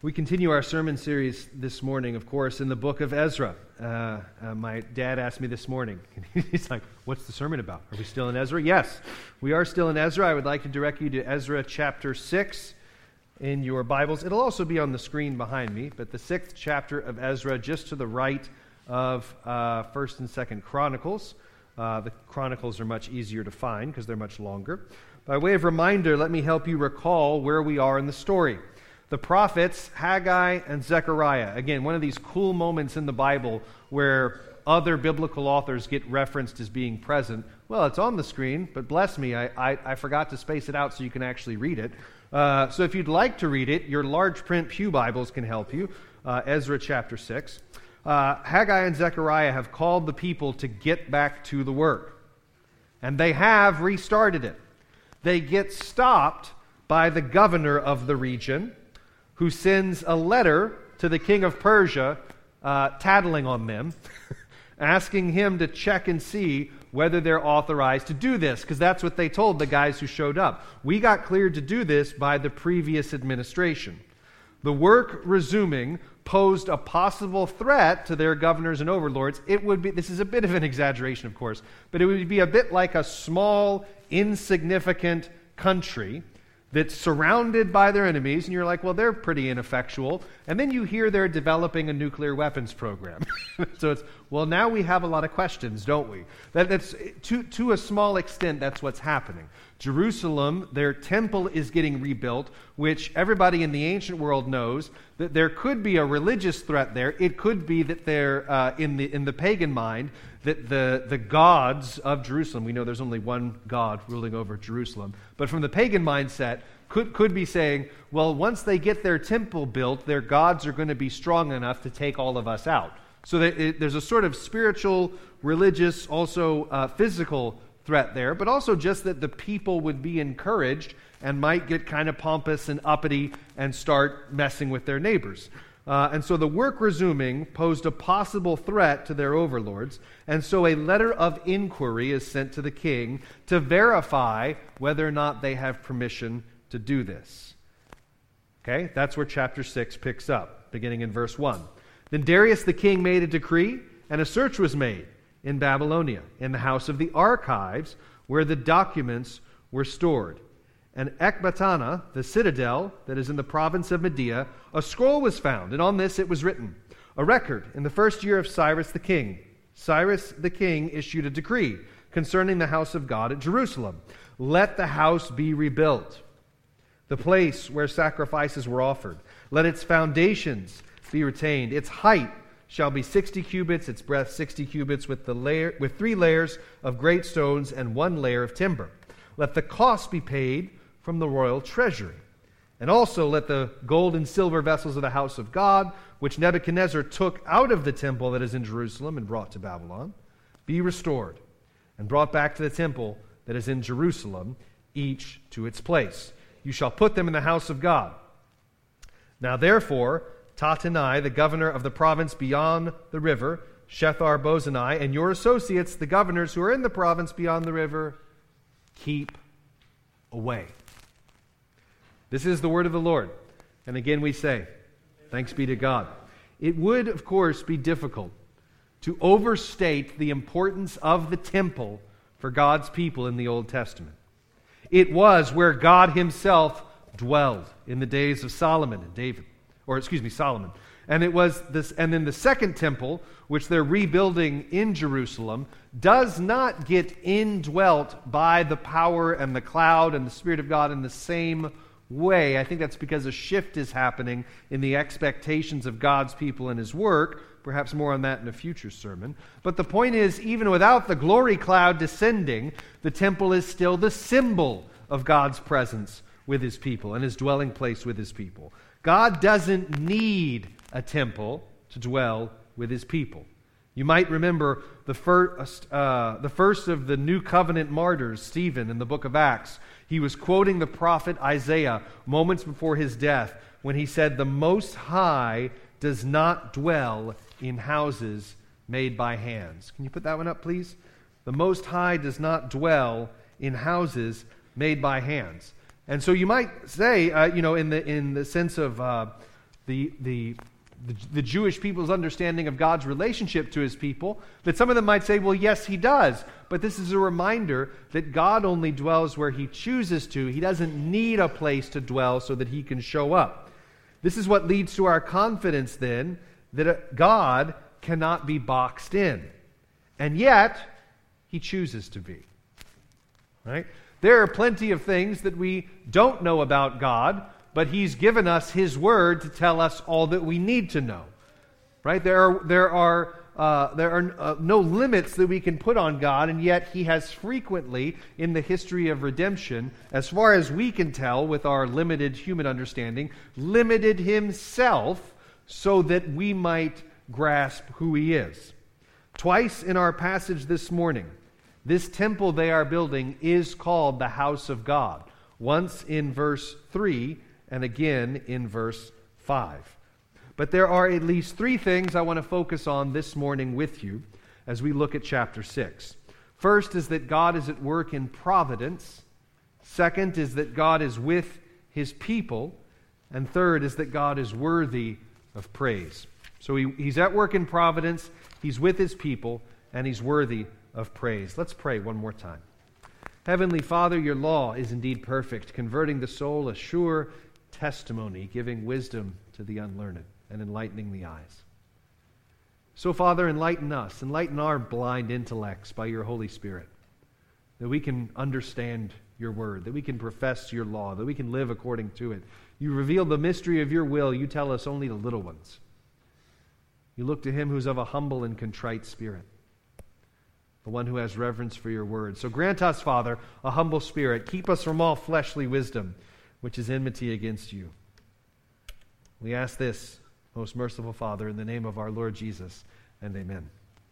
We continue our sermon series this morning, of course, in the book of Ezra. My dad asked me this morning, he's like, what's the sermon about? Are we still in Ezra? Yes, we are still in Ezra. I would like to direct you to Ezra chapter 6 in your Bibles. It'll also be on the screen behind me, but the 6th chapter of Ezra, just to the right of 1st and 2nd Chronicles. The Chronicles are much easier to find because they're much longer. By way of reminder, let me help you recall where we are in the story. The prophets, Haggai and Zechariah. Again, one of these cool moments in the Bible where other biblical authors get referenced as being present. Well, it's on the screen, but bless me, I forgot to space it out so you can actually read it. So if you'd like to read it, your large print pew Bibles can help you. Ezra chapter 6. Haggai and Zechariah have called the people to get back to the work. And they have restarted it. They get stopped by the governor of the region, who sends a letter to the king of Persia, tattling on them, asking him to check and see whether they're authorized to do this, because that's what they told the guys who showed up. We got cleared to do this by the previous administration. The work resuming posed a possible threat to their governors and overlords. It would be, this is a bit of an exaggeration, of course, but it would be a bit like a small, insignificant country that's surrounded by their enemies, and you're like, well, they're pretty ineffectual. And then you hear they're developing a nuclear weapons program. So it's, well, now we have a lot of questions, don't we? That's to a small extent, that's what's happening. Jerusalem, their temple is getting rebuilt, which everybody in the ancient world knows that there could be a religious threat there. It could be that they're, in the pagan mind, that the gods of Jerusalem, we know there's only one God ruling over Jerusalem, but from the pagan mindset, could be saying, well, once they get their temple built, their gods are going to be strong enough to take all of us out. So there's a sort of spiritual, religious, also physical threat there, but also just that the people would be encouraged and might get kind of pompous and uppity and start messing with their neighbors. And so the work resuming posed a possible threat to their overlords, and so a letter of inquiry is sent to the king to verify whether or not they have permission to do this. Okay, that's where chapter 6 picks up, beginning in verse 1. Then Darius the king made a decree, and a search was made in Babylonia, in the house of the archives, where the documents were stored. And Ecbatana, the citadel that is in the province of Media, a scroll was found, and on this it was written, a record in the first year of Cyrus the king. Cyrus the king issued a decree concerning the house of God at Jerusalem. Let the house be rebuilt, the place where sacrifices were offered. Let its foundations be retained. Its height shall be 60 cubits, its breadth 60 cubits, with 3 layers of great stones and 1 layer of timber. Let the cost be paid from the royal treasury. And also let the gold and silver vessels of the house of God, which Nebuchadnezzar took out of the temple that is in Jerusalem and brought to Babylon, be restored and brought back to the temple that is in Jerusalem, each to its place. You shall put them in the house of God. Now therefore, Tattenai, the governor of the province beyond the river, Shethar-Bozenai, and your associates, the governors who are in the province beyond the river, keep away. This is the word of the Lord. And again we say, thanks be to God. It would, of course, be difficult to overstate the importance of the temple for God's people in the Old Testament. It was where God himself dwelled in the days of Solomon and David. Solomon. And it was this, and then the second temple, which they're rebuilding in Jerusalem, does not get indwelt by the power and the cloud and the Spirit of God in the same way. I think that's because a shift is happening in the expectations of God's people and his work. Perhaps more on that in a future sermon. But the point is, even without the glory cloud descending, the temple is still the symbol of God's presence with his people and his dwelling place with his people. God doesn't need a temple to dwell with his people. You might remember the first of the New Covenant martyrs, Stephen, in the book of Acts. He was quoting the prophet Isaiah moments before his death when he said, "The Most High does not dwell in houses made by hands." Can you put that one up, please? The Most High does not dwell in houses made by hands. And so you might say, in the sense of the Jewish people's understanding of God's relationship to his people, that some of them might say, well, yes, he does. But this is a reminder that God only dwells where he chooses to. He doesn't need a place to dwell so that he can show up. This is what leads to our confidence then that God cannot be boxed in. And yet, he chooses to be. Right? There are plenty of things that we don't know about God, but he's given us his word to tell us all that we need to know. Right? There are no limits that we can put on God, and yet he has frequently, in the history of redemption, as far as we can tell with our limited human understanding, limited himself so that we might grasp who he is. Twice in our passage this morning, this temple they are building is called the house of God. Once in verse 3 and again in verse 5. But there are at least three things I want to focus on this morning with you as we look at chapter 6. First is that God is at work in providence. Second is that God is with his people. And third is that God is worthy of praise. So he's at work in providence, he's with his people, and he's worthy of praise. Let's pray one more time. Heavenly Father, your law is indeed perfect, converting the soul a sure testimony, giving wisdom to the unlearned, and enlightening the eyes. So, Father, enlighten us, enlighten our blind intellects by your Holy Spirit, that we can understand your word, that we can profess your law, that we can live according to it. You reveal the mystery of your will, you tell us only the little ones. You look to him who's of a humble and contrite spirit, the one who has reverence for your word. So grant us, Father, a humble spirit. Keep us from all fleshly wisdom, which is enmity against you. We ask this, most merciful Father, in the name of our Lord Jesus, and amen.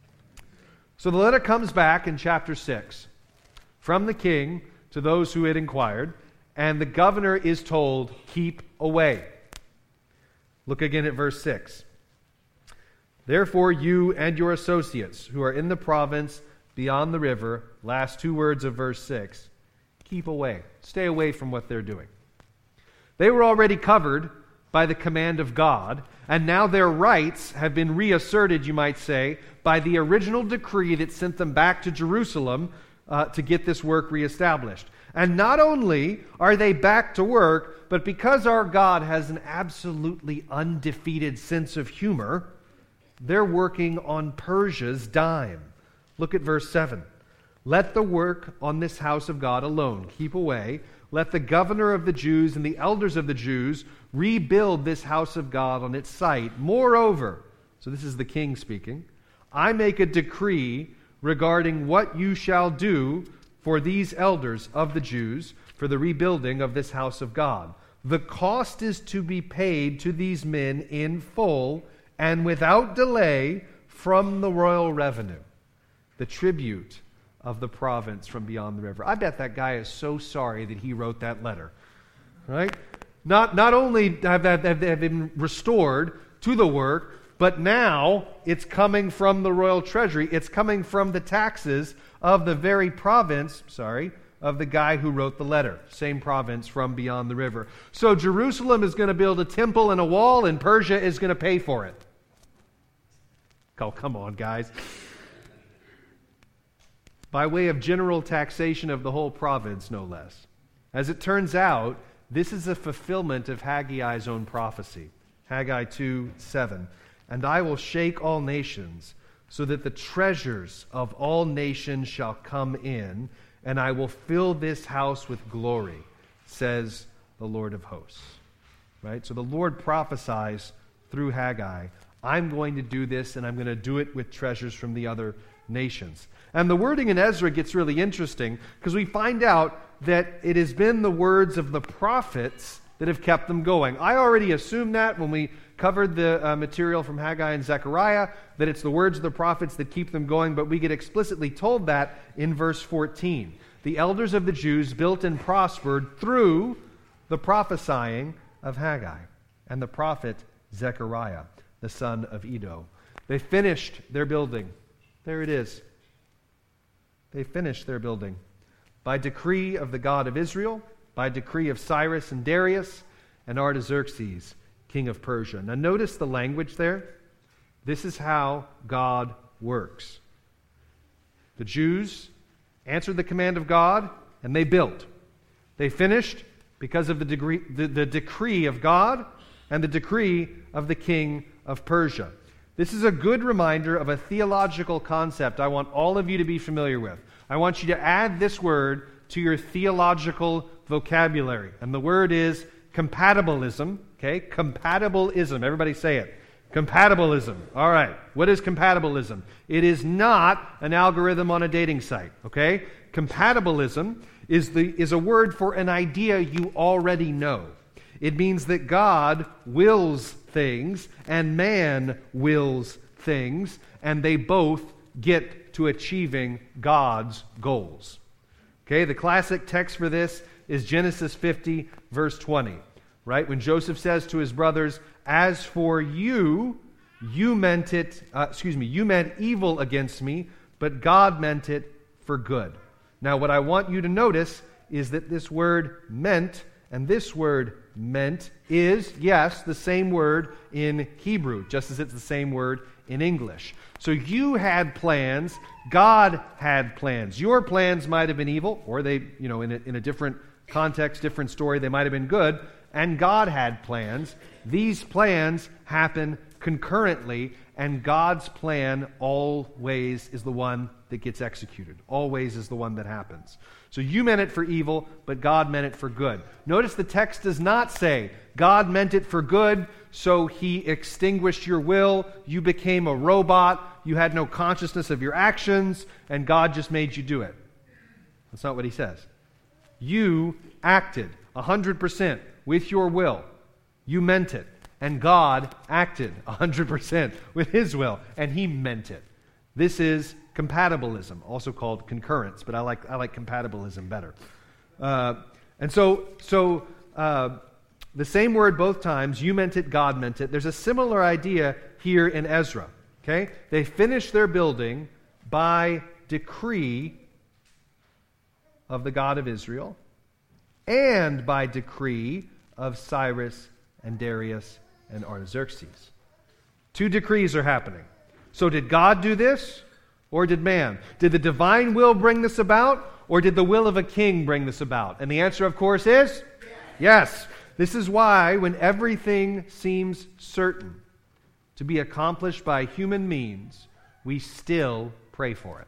So the letter comes back in chapter 6 from the king to those who had inquired, and the governor is told, keep away. Look again at verse 6. Therefore you and your associates who are in the province beyond the river, last two words of verse 6, keep away. Stay away from what they're doing. They were already covered by the command of God, and now their rights have been reasserted, you might say, by the original decree that sent them back to Jerusalem to get this work reestablished. And not only are they back to work, but because our God has an absolutely undefeated sense of humor, they're working on Persia's dime. Look at verse 7. Let the work on this house of God alone keep away. Let the governor of the Jews and the elders of the Jews rebuild this house of God on its site. Moreover, so this is the king speaking, I make a decree regarding what you shall do for these elders of the Jews for the rebuilding of this house of God. The cost is to be paid to these men in full and without delay from the royal revenue, the tribute of the province from beyond the river. I bet that guy is so sorry that he wrote that letter. Right? Not only have they been restored to the work, but now it's coming from the royal treasury. It's coming from the taxes of the very province, of the guy who wrote the letter. Same province from beyond the river. So Jerusalem is going to build a temple and a wall, and Persia is going to pay for it. Oh, come on, guys. By way of general taxation of the whole province, no less. As it turns out, this is a fulfillment of Haggai's own prophecy. Haggai 2:7. And I will shake all nations, so that the treasures of all nations shall come in, and I will fill this house with glory, says the Lord of hosts. Right? So the Lord prophesies through Haggai, I'm going to do this, and I'm going to do it with treasures from the other nations. And the wording in Ezra gets really interesting, because we find out that it has been the words of the prophets that have kept them going. I already assumed that when we covered the material from Haggai and Zechariah, that it's the words of the prophets that keep them going, but we get explicitly told that in verse 14. The elders of the Jews built and prospered through the prophesying of Haggai and the prophet Zechariah, the son of Iddo. They finished their building. There it is. They finished their building. By decree of the God of Israel, by decree of Cyrus and Darius and Artaxerxes, king of Persia. Now notice the language there. This is how God works. The Jews answered the command of God, and they built. They finished because of the decree of God and the decree of the king of Persia. This is a good reminder of a theological concept I want all of you to be familiar with. I want you to add this word to your theological vocabulary. And the word is compatibilism. Okay? Compatibilism. Everybody say it. Compatibilism. All right. What is compatibilism? It is not an algorithm on a dating site. Okay? Compatibilism is a word for an idea you already know. It means that God wills things and man wills things, and they both get to achieving God's goals. Okay, the classic text for this is Genesis 50, verse 20. Right? When Joseph says to his brothers, "As for you, you meant evil against me, but God meant it for good." Now, what I want you to notice is that this word meant and this word meant is, yes, the same word in Hebrew, just as it's the same word in English. So you had plans, God had plans. Your plans might have been evil, or they, in a different context, different story, they might have been good, and God had plans. These plans happen concurrently, and God's plan always is the one that gets executed. Always is the one that happens. So you meant it for evil, but God meant it for good. Notice the text does not say, God meant it for good, so He extinguished your will, you became a robot, you had no consciousness of your actions, and God just made you do it. That's not what He says. You acted 100% with your will. You meant it. And God acted 100% with His will, and He meant it. This is compatibilism, also called concurrence, but I like compatibilism better. And so the same word both times, you meant it, God meant it. There's a similar idea here in Ezra. Okay? They finished their building by decree of the God of Israel and by decree of Cyrus and Darius and Artaxerxes. Two decrees are happening. So did God do this, or did man? Did the divine will bring this about, or did the will of a king bring this about? And the answer, of course, is yes. This is why when everything seems certain to be accomplished by human means, we still pray for it.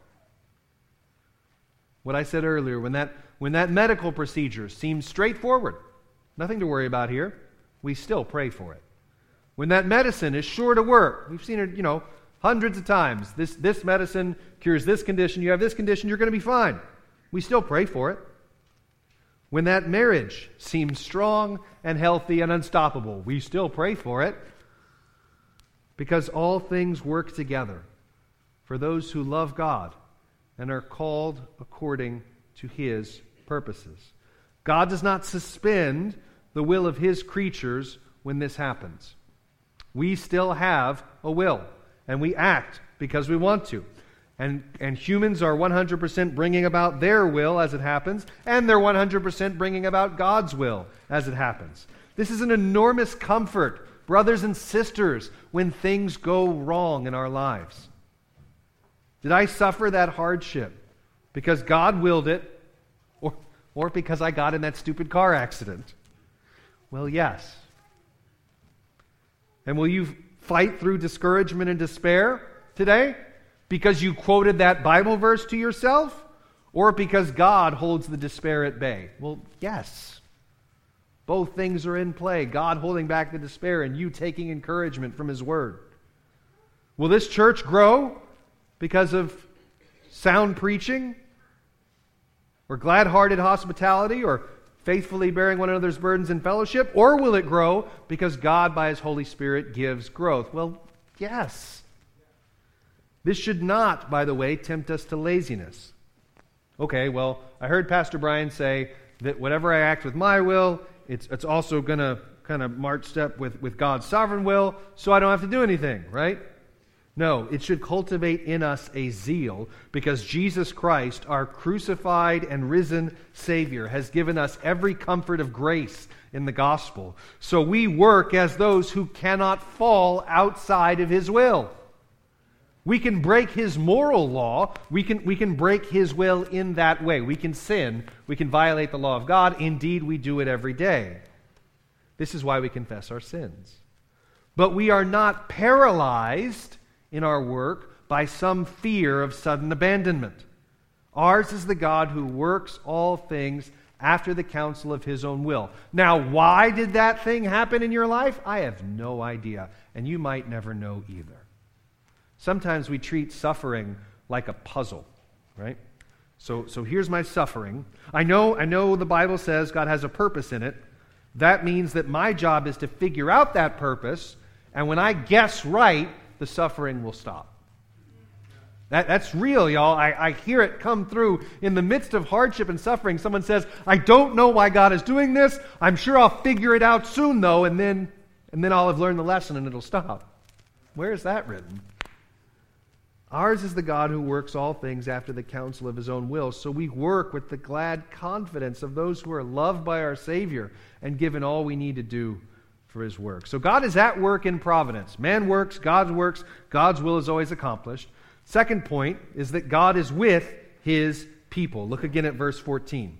What I said earlier, when that medical procedure seems straightforward, nothing to worry about here, we still pray for it. When that medicine is sure to work, we've seen it, hundreds of times. This medicine cures this condition, you have this condition, you're going to be fine. We still pray for it. When that marriage seems strong and healthy and unstoppable, we still pray for it. Because all things work together for those who love God and are called according to His purposes. God does not suspend the will of His creatures when this happens. We still have a will, and we act because we want to. And humans are 100% bringing about their will as it happens, and they're 100% bringing about God's will as it happens. This is an enormous comfort, brothers and sisters, when things go wrong in our lives. Did I suffer that hardship because God willed it, or because I got in that stupid car accident? Well, yes. And will you fight through discouragement and despair today because you quoted that Bible verse to yourself, or because God holds the despair at bay? Well, yes. Both things are in play. God holding back the despair and you taking encouragement from His Word. Will this church grow because of sound preaching, or glad-hearted hospitality, or faithfully bearing one another's burdens in fellowship? Or will it grow because God, by His Holy Spirit, gives growth? Well, yes. This should not, by the way, tempt us to laziness. Okay, well, I heard Pastor Brian say that whatever I act with my will, it's also going to kind of march step with God's sovereign will, so I don't have to do anything, right? No, it should cultivate in us a zeal because Jesus Christ, our crucified and risen Savior, has given us every comfort of grace in the gospel. So we work as those who cannot fall outside of His will. We can break His moral law. We can break His will in that way. We can sin. We can violate the law of God. Indeed, we do it every day. This is why we confess our sins. But we are not paralyzed in our work by some fear of sudden abandonment. Ours is the God who works all things after the counsel of His own will. Now, why did that thing happen in your life? I have no idea, and you might never know either. Sometimes we treat suffering like a puzzle, right? So here's my suffering. I know the Bible says God has a purpose in it. That means that my job is to figure out that purpose, and when I guess right, the suffering will stop. That's real, y'all. I hear it come through in the midst of hardship and suffering. Someone says, I don't know why God is doing this. I'm sure I'll figure it out soon, though, and then I'll have learned the lesson and it'll stop. Where is that written? Ours is the God who works all things after the counsel of His own will. So we work with the glad confidence of those who are loved by our Savior and given all we need to do for His work. So God is at work in providence. Man works, God's will is always accomplished. Second point is that God is with His people. Look again at verse 14.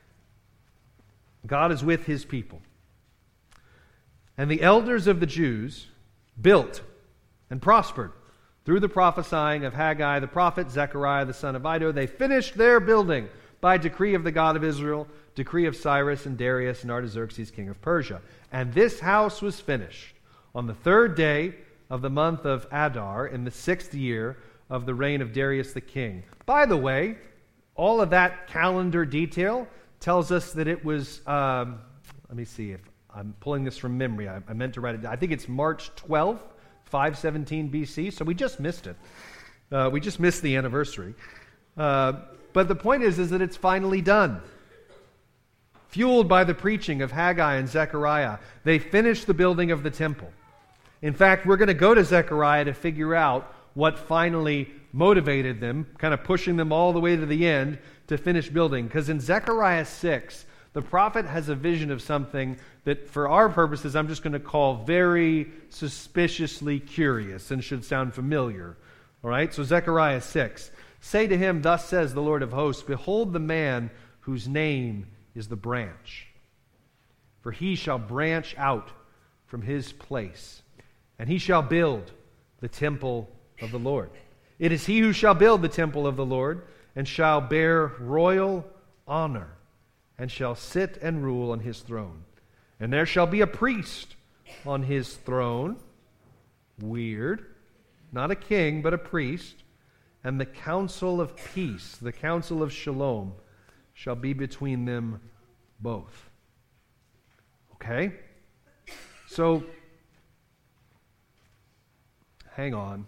God is with His people. And the elders of the Jews built and prospered through the prophesying of Haggai the prophet, Zechariah the son of Iddo. They finished their building by decree of the God of Israel, decree of Cyrus and Darius and Artaxerxes king of Persia. And this house was finished on the 3rd day of the month of Adar in the 6th year of the reign of Darius the king. By the way, all of that calendar detail tells us that it was, let me see if I'm pulling this from memory. I meant to write it down. I think it's March 12th, 517 BC, so we just missed it. We just missed the anniversary. But the point is that it's finally done. Fueled by the preaching of Haggai and Zechariah, they finished the building of the temple. In fact, we're going to go to Zechariah to figure out what finally motivated them, kind of pushing them all the way to the end to finish building. Because in Zechariah 6, the prophet has a vision of something that, for our purposes, I'm just going to call very suspiciously curious and should sound familiar. All right, so Zechariah 6. Say to him, thus says the Lord of hosts, behold the man whose name is the branch. For he shall branch out from his place, and he shall build the temple of the Lord. It is he who shall build the temple of the Lord, and shall bear royal honor, and shall sit and rule on his throne. And there shall be a priest on his throne. Weird. Not a king, but a priest. And the counsel of peace, the counsel of shalom, shall be between them both. Okay? So, hang on.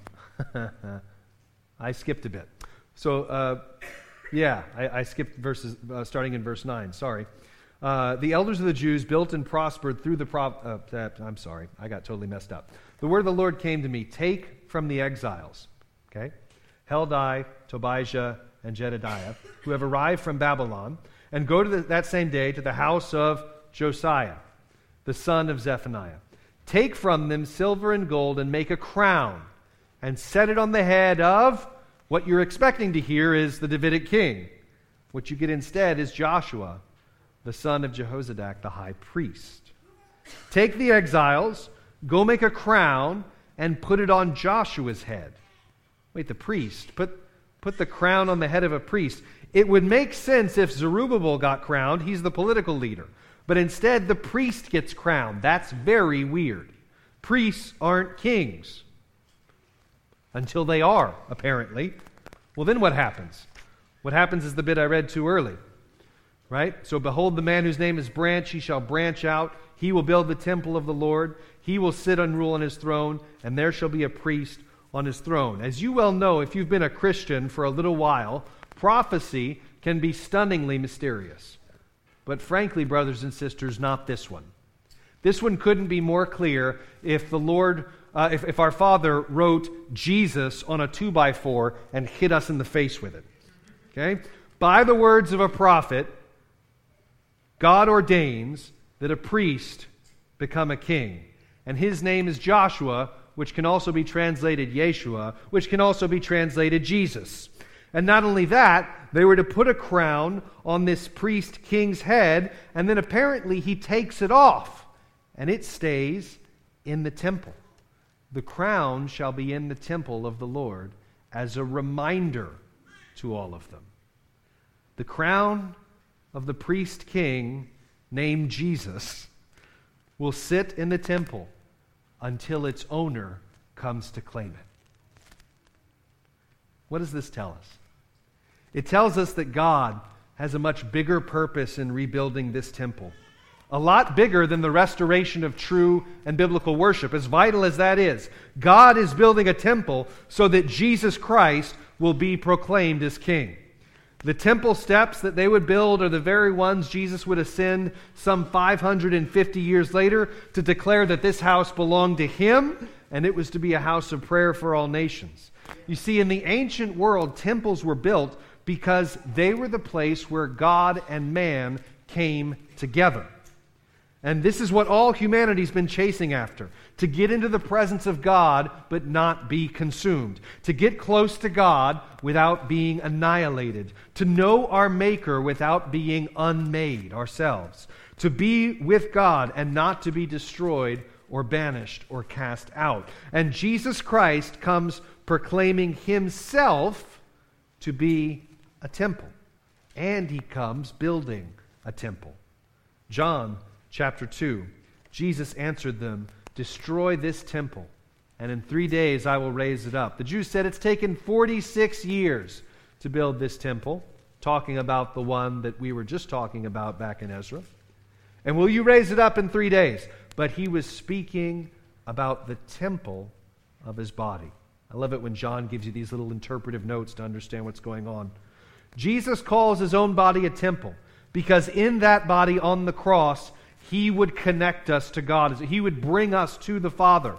I skipped a bit. So, I skipped verses starting in verse 9. Sorry. The elders of the Jews built and prospered through the I'm sorry. I got totally messed up. The word of the Lord came to me. Take from the exiles, okay, Heldai, Tobijah, and Jedediah, who have arrived from Babylon, and go to that same day to the house of Josiah, the son of Zephaniah. Take from them silver and gold and make a crown and set it on the head of what you're expecting to hear is the Davidic king. What you get instead is Joshua, the son of Jehozadak, the high priest. Take the exiles, go make a crown, and put it on Joshua's head. Wait, the priest? Put the crown on the head of a priest. It would make sense if Zerubbabel got crowned. He's the political leader. But instead, the priest gets crowned. That's very weird. Priests aren't kings. Until they are, apparently. Well, then what happens? What happens is the bit I read too early. Right? So behold the man whose name is Branch, he shall branch out. He will build the temple of the Lord. He will sit and rule on his throne, and there shall be a priest on his throne. As you well know, if you've been a Christian for a little while, prophecy can be stunningly mysterious. But frankly, brothers and sisters, not this one. This one couldn't be more clear if the Lord, if our Father wrote Jesus on a 2x4 and hit us in the face with it. Okay? By the words of a prophet, God ordains that a priest become a king. And his name is Joshua, which can also be translated Yeshua, which can also be translated Jesus. And not only that, they were to put a crown on this priest king's head, and then apparently he takes it off, and it stays in the temple. The crown shall be in the temple of the Lord as a reminder to all of them. The crown of the priest king named Jesus will sit in the temple until its owner comes to claim it. What does this tell us? It tells us that God has a much bigger purpose in rebuilding this temple. A lot bigger than the restoration of true and biblical worship, as vital as that is. God is building a temple so that Jesus Christ will be proclaimed as King. The temple steps that they would build are the very ones Jesus would ascend some 550 years later to declare that this house belonged to Him, and it was to be a house of prayer for all nations. You see, in the ancient world, temples were built because they were the place where God and man came together. And this is what all humanity's been chasing after. To get into the presence of God, but not be consumed. To get close to God without being annihilated. To know our Maker without being unmade ourselves. To be with God and not to be destroyed or banished or cast out. And Jesus Christ comes proclaiming Himself to be a temple. And He comes building a temple. John Chapter 2, Jesus answered them, "Destroy this temple, and in 3 days I will raise it up." The Jews said it's taken 46 years to build this temple, talking about the one that we were just talking about back in Ezra. "And will you raise it up in 3 days?" But He was speaking about the temple of His body. I love it when John gives you these little interpretive notes to understand what's going on. Jesus calls His own body a temple because in that body on the cross, He would connect us to God. He would bring us to the Father.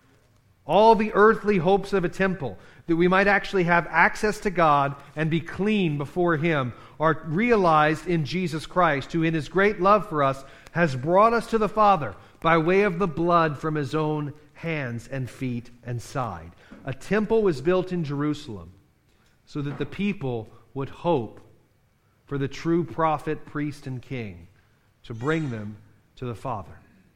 All the earthly hopes of a temple, that we might actually have access to God and be clean before Him, are realized in Jesus Christ, who in His great love for us has brought us to the Father by way of the blood from His own hands and feet and side. A temple was built in Jerusalem so that the people would hope for the true prophet, priest, and king to bring them to the Father.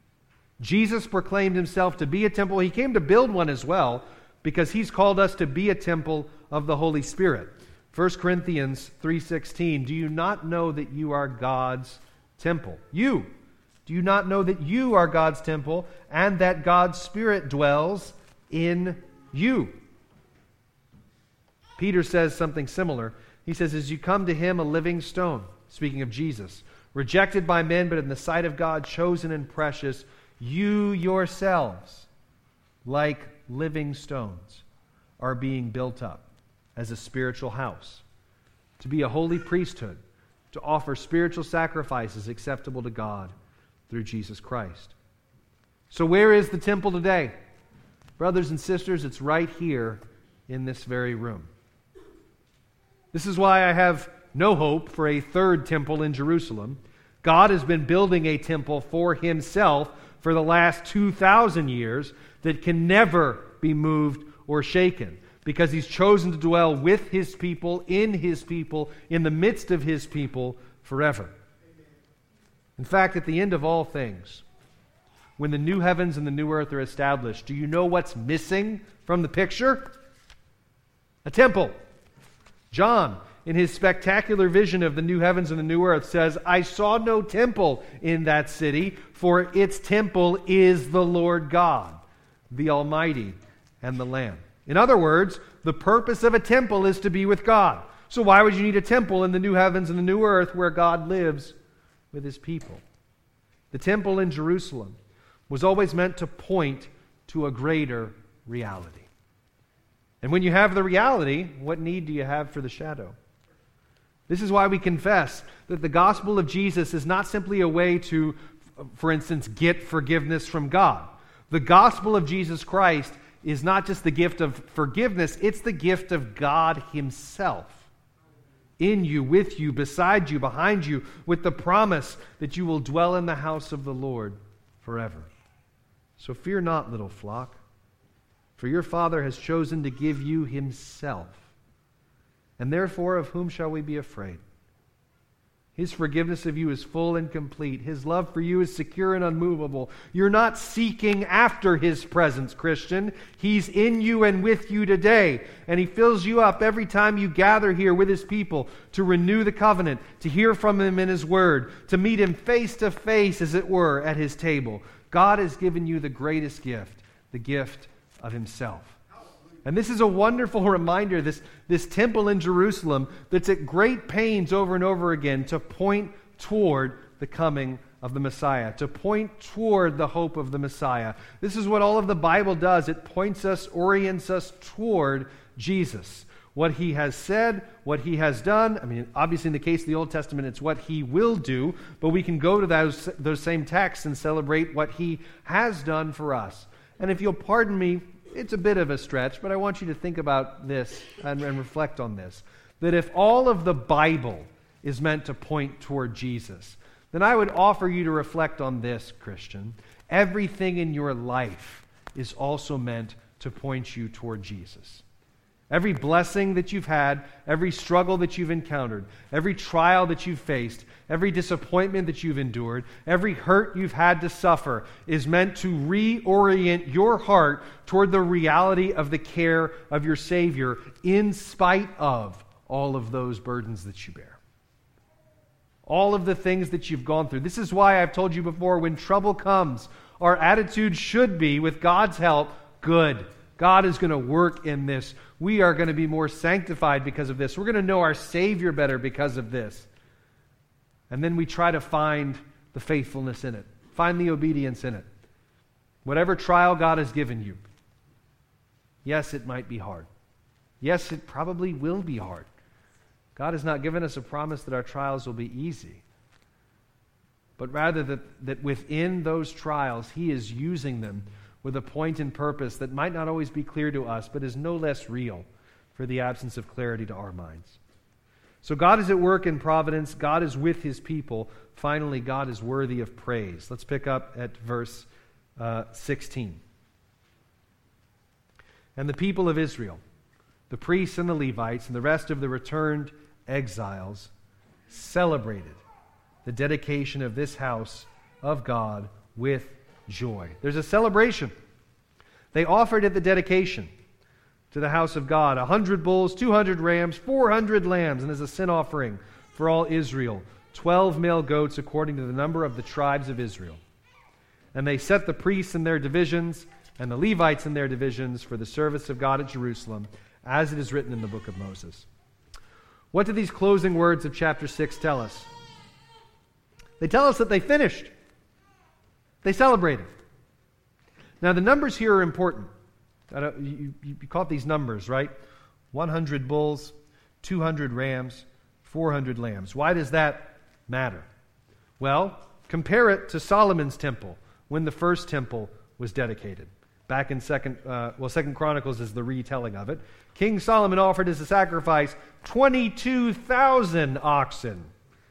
Jesus proclaimed Himself to be a temple. He came to build one as well because He's called us to be a temple of the Holy Spirit. 1 Corinthians 3:16, "Do you not know that you are God's temple?" You! Do you not know that you are God's temple and that God's Spirit dwells in you? Peter says something similar. He says, "As you come to Him, a living stone," speaking of Jesus, "rejected by men, but in the sight of God, chosen and precious, you yourselves, like living stones, are being built up as a spiritual house, to be a holy priesthood, to offer spiritual sacrifices acceptable to God through Jesus Christ." So where is the temple today? Brothers and sisters, it's right here in this very room. This is why I have no hope for a third temple in Jerusalem. God has been building a temple for Himself for the last 2,000 years that can never be moved or shaken because He's chosen to dwell with His people, in the midst of His people forever. In fact, at the end of all things, when the new heavens and the new earth are established, do you know what's missing from the picture? A temple. John, in his spectacular vision of the new heavens and the new earth, says, "I saw no temple in that city, for its temple is the Lord God, the Almighty, and the Lamb." In other words, the purpose of a temple is to be with God. So why would you need a temple in the new heavens and the new earth where God lives with His people? The temple in Jerusalem was always meant to point to a greater reality. And when you have the reality, what need do you have for the shadow? This is why we confess that the gospel of Jesus is not simply a way to for instance, get forgiveness from God. The gospel of Jesus Christ is not just the gift of forgiveness, it's the gift of God himself. In you, with you, beside you, behind you, with the promise that you will dwell in the house of the Lord forever. So fear not, little flock, for your Father has chosen to give you himself. And therefore, of whom shall we be afraid? His forgiveness of you is full and complete. His love for you is secure and unmovable. You're not seeking after his presence, Christian. He's in you and with you today. And he fills you up every time you gather here with his people to renew the covenant, to hear from him in his word, to meet him face to face, as it were, at his table. God has given you the greatest gift, the gift of himself. And this is a wonderful reminder, this temple in Jerusalem that's at great pains over and over again to point toward the coming of the Messiah, to point toward the hope of the Messiah. This is what all of the Bible does. It points us, orients us toward Jesus. What he has said, what he has done. I mean, obviously in the case of the Old Testament, it's what he will do, but we can go to those same texts and celebrate what he has done for us. And if you'll pardon me, it's a bit of a stretch, but I want you to think about this and reflect on this. That if all of the Bible is meant to point toward Jesus, then I would offer you to reflect on this, Christian. Everything in your life is also meant to point you toward Jesus. Every blessing that you've had, every struggle that you've encountered, every trial that you've faced, every disappointment that you've endured, every hurt you've had to suffer is meant to reorient your heart toward the reality of the care of your Savior in spite of all of those burdens that you bear. All of the things that you've gone through. This is why I've told you before, when trouble comes, our attitude should be, with God's help, good. God is going to work in this. We are going to be more sanctified because of this. We're going to know our Savior better because of this. And then we try to find the faithfulness in it. Find the obedience in it. Whatever trial God has given you. Yes, it might be hard. Yes, it probably will be hard. God has not given us a promise that our trials will be easy. But rather that within those trials, he is using them with a point and purpose that might not always be clear to us, but is no less real for the absence of clarity to our minds. So God is at work in providence. God is with his people. Finally, God is worthy of praise. Let's pick up at verse 16. And the people of Israel, the priests and the Levites, and the rest of the returned exiles celebrated the dedication of this house of God with joy. There's a celebration. They offered at the dedication to the house of God 100 bulls, 200 rams, 400 lambs, and as a sin offering for all Israel, 12 male goats according to the number of the tribes of Israel. And they set the priests in their divisions and the Levites in their divisions for the service of God at Jerusalem, as it is written in the book of Moses. What do these closing words of chapter 6 tell us? They tell us that they finished. They celebrated. Now, the numbers here are important. You caught these numbers, right? 100 bulls, 200 rams, 400 lambs. Why does that matter? Well, compare it to Solomon's temple when the first temple was dedicated. Back in Second Chronicles is the retelling of it. King Solomon offered as a sacrifice 22,000 oxen,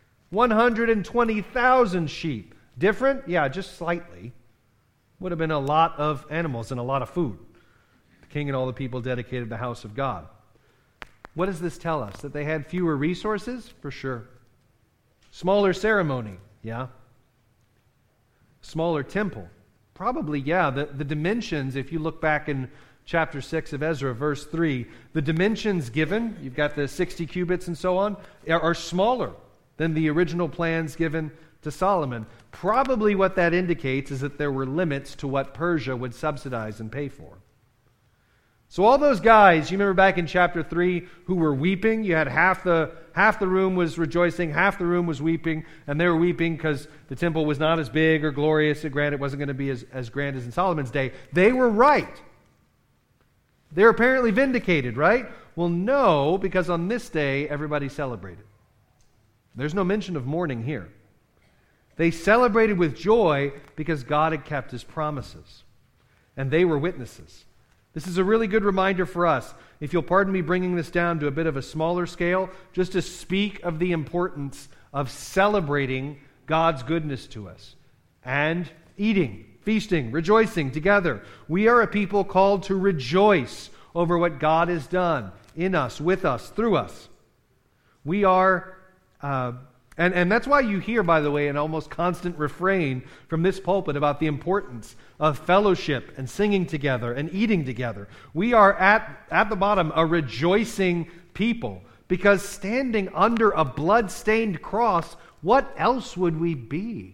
120,000 sheep. Different? Yeah, just slightly. Would have been a lot of animals and a lot of food. The king and all the people dedicated the house of God. What does this tell us? That they had fewer resources? For sure. Smaller ceremony? Yeah. Smaller temple? Probably, yeah. The dimensions, if you look back in chapter 6 of Ezra, verse 3, the dimensions given, you've got the 60 cubits and so on, are smaller than the original plans given to Solomon. Probably what that indicates is that there were limits to what Persia would subsidize and pay for. So all those guys, you remember back in chapter 3, who were weeping, you had half the room was rejoicing, half the room was weeping, and they were weeping because the temple was not as big or glorious, and granted it wasn't going to be as grand as in Solomon's day. They were right. They were apparently vindicated, right? Well, no, because on this day, everybody celebrated. There's no mention of mourning here. They celebrated with joy because God had kept his promises, and they were witnesses. This is a really good reminder for us, if you'll pardon me bringing this down to a bit of a smaller scale, just to speak of the importance of celebrating God's goodness to us and eating, feasting, rejoicing together. We are a people called to rejoice over what God has done in us, with us, through us. We are, and that's why you hear, by the way, an almost constant refrain from this pulpit about the importance of fellowship and singing together and eating together. We are at the bottom a rejoicing people, because standing under a blood-stained cross, what else would we be?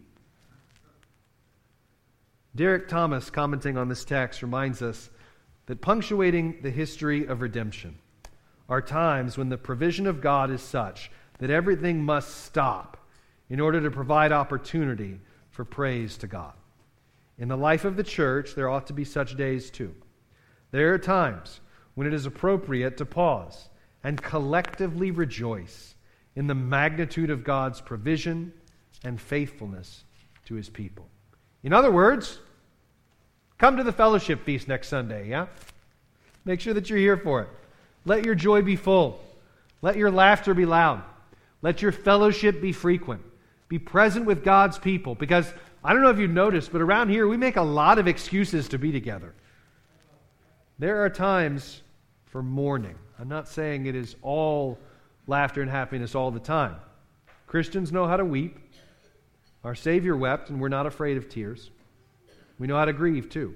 Derek Thomas, commenting on this text, reminds us that punctuating the history of redemption are times when the provision of God is such that everything must stop in order to provide opportunity for praise to God. In the life of the church, there ought to be such days too. There are times when it is appropriate to pause and collectively rejoice in the magnitude of God's provision and faithfulness to his people. In other words, come to the fellowship feast next Sunday, yeah? Make sure that you're here for it. Let your joy be full. Let your laughter be loud. Let your fellowship be frequent. Be present with God's people, because I don't know if you've noticed, but around here we make a lot of excuses to be together. There are times for mourning. I'm not saying it is all laughter and happiness all the time. Christians know how to weep. Our Savior wept, and we're not afraid of tears. We know how to grieve too.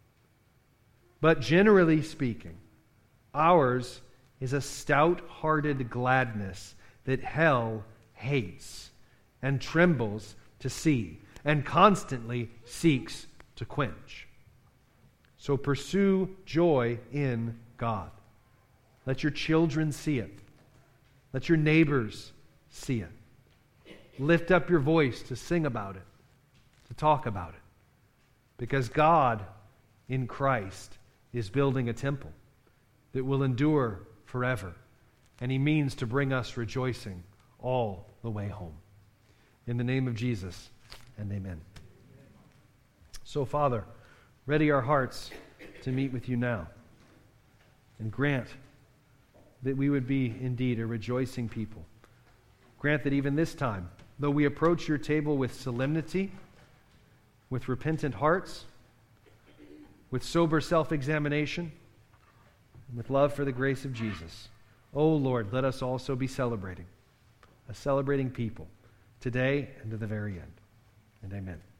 But generally speaking, ours is a stout-hearted gladness that hell hates and trembles to see and constantly seeks to quench. So pursue joy in God. Let your children see it. Let your neighbors see it. Lift up your voice to sing about it, to talk about it. Because God in Christ is building a temple that will endure forever. And he means to bring us rejoicing all the way home. In the name of Jesus, and amen. So, Father, ready our hearts to meet with you now. And grant that we would be indeed a rejoicing people. Grant that even this time, though we approach your table with solemnity, with repentant hearts, with sober self-examination, and with love for the grace of Jesus, oh Lord, let us also be celebrating, a celebrating people, today and to the very end. And amen.